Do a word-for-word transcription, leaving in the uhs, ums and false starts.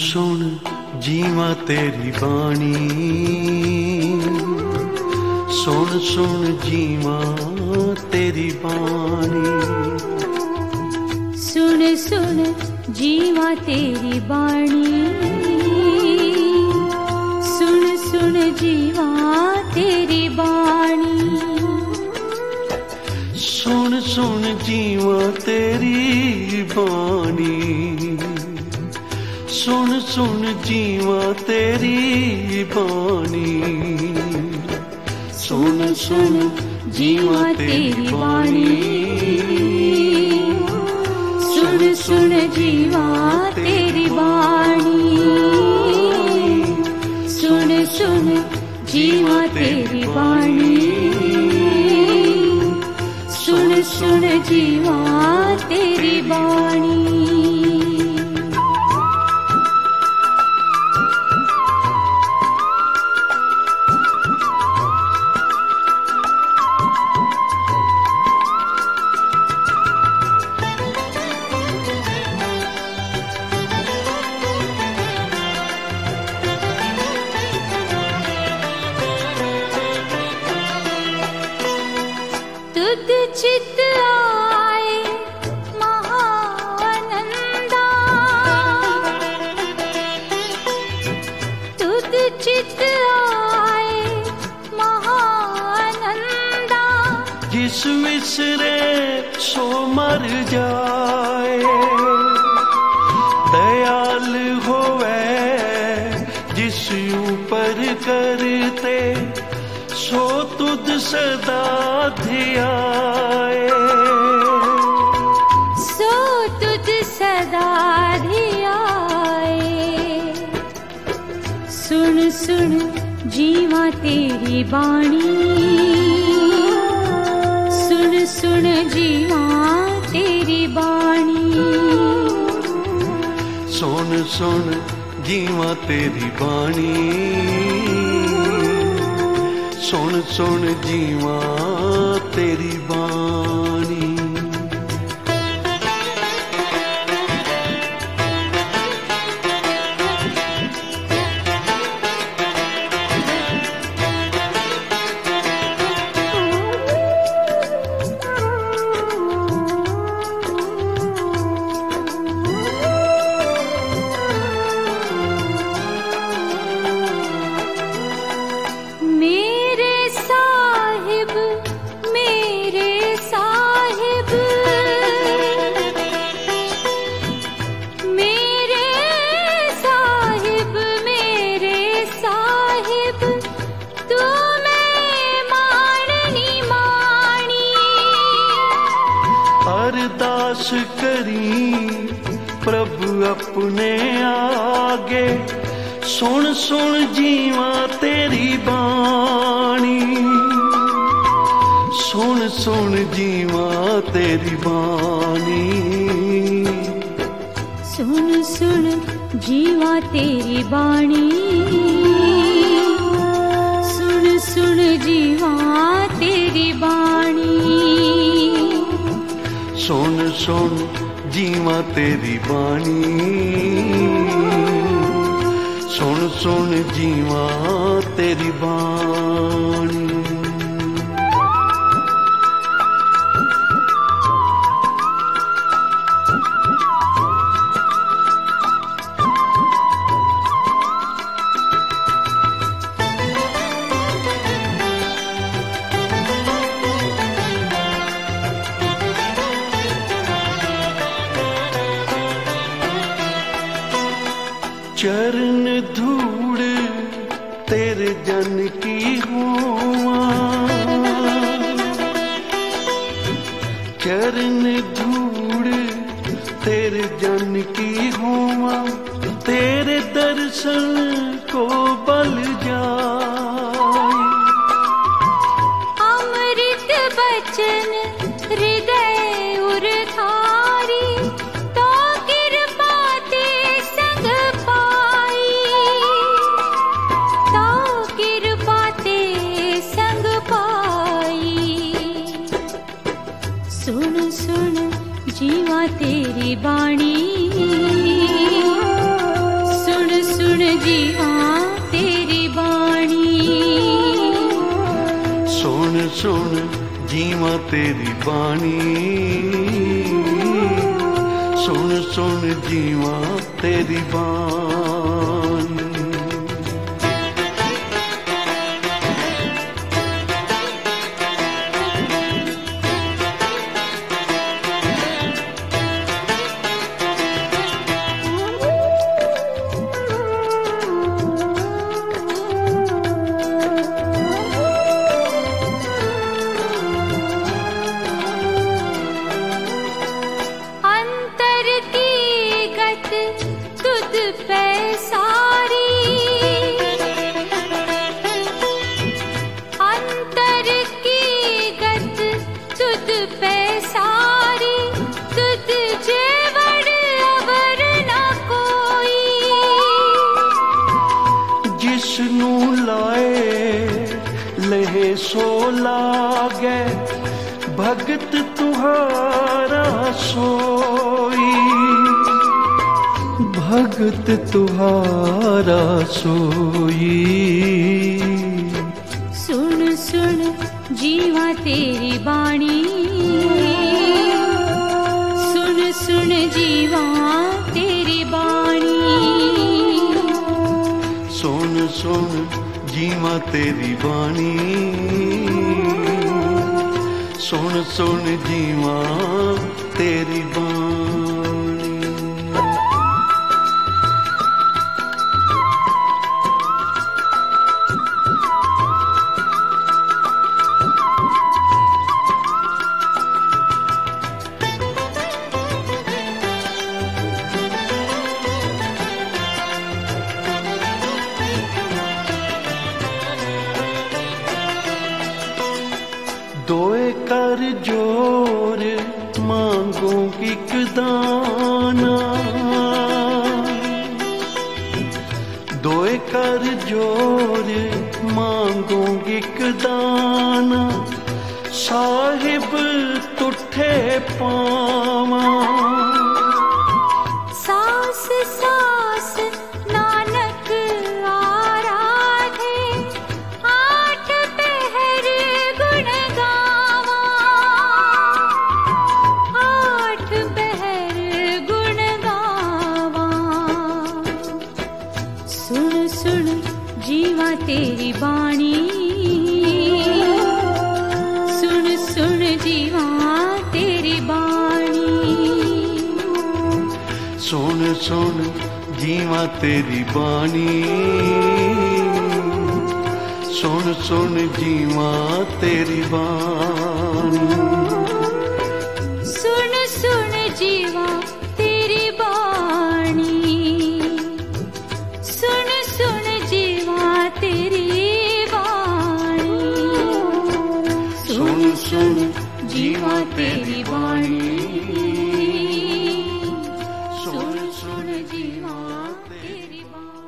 सुन जीवा तेरी बाणी, सुन सुन जीवा तेरी बाणी, सुन सुन जीवा तेरी बाणी, सुन सुन जीवा तेरी बाणी, सुन सुन जीवा तेरी बाणी, सुन सुन जीवा तेरी बाणी, सुन सुन जीवा तेरी बाणी, सुन सुन जीवा तेरी बाणी, सुन सुन जीवा तेरी बाणी, सुन सुन जीवा तेरी बाणी। तुद चित आए महानंदा, तुद चित आए महानंदा, जिस विसरे सो मर जाए, दयाल होवे जिस ऊपर करते, सो तुद सदा धियाए, सो तुद सदा धियाए। सुन सुन जीवा तेरी बाणी, सुन सुन जीवा तेरी बाणी, सुन सुन जीवा तेरी बाणी, सुन सुन जीवा तेरी बाणी। मेरे साहिब मेरे साहिब, मेरे साहिब मेरे साहिब, तू मैं माननी मानी। अरदास करी प्रभु अपने आगे, सुन सुन जीवा तेरी बाणी, सुन सुन जीवा तेरी बाणी, सुन सुन जीवा तेरी बाणी, सुन सुन जीवा तेरी बाणी, सुन सुन जीवा तेरी बाणी, सुन सुन जीवा तेरी बाणी। चरण धूड़ तेरे जन की होवा, चरण धूड़ तेरे जन की होवा, तेरे दर्शन को बल जाए। अमृत बचन हृदय उरधारी, तो कृपा ते संग पाई, तो कृपा ते संग पाई। सुन सुन जीवा तेरी बाणी, सुन जीवा तेरी बाणी। सुन सुन जीवा तेरी बाणी, सुन सुन जीवा तेरी बाणी। जिसनू लाए लहे सो लागे, भगत तुहारा सोई, भगत तुहारा सोई। सुन सुन जीवा तेरी बाणी, सुन सुन जीवा तेरी बाणी। सुन सुन जीवा तेरी बाणी, सुन सुन जीवा तेरी बाणी। दोए कर जोर मांगूंगी एक दाना, दोए कर जोर मांगूंगी एक दाना, साहिब तुठे पावा। सास सास नानक आराधे, आठ पहर गुण गावा, आठ पहर गुण गावा। सुन सुन जीवा तेरी बाणी, सुन सुन जीवा तेरी बाणी। सुन सुन जीवा तेरी बाणी, सुन सुन जीवा तेरी बाणी। सुन सुन जीवा तेरी बाणी, सुन सुन जीवा तेरी बाणी। सुन सुन जीवा तेरी बाणी, सुन सुन जीवा तेरी बाणी।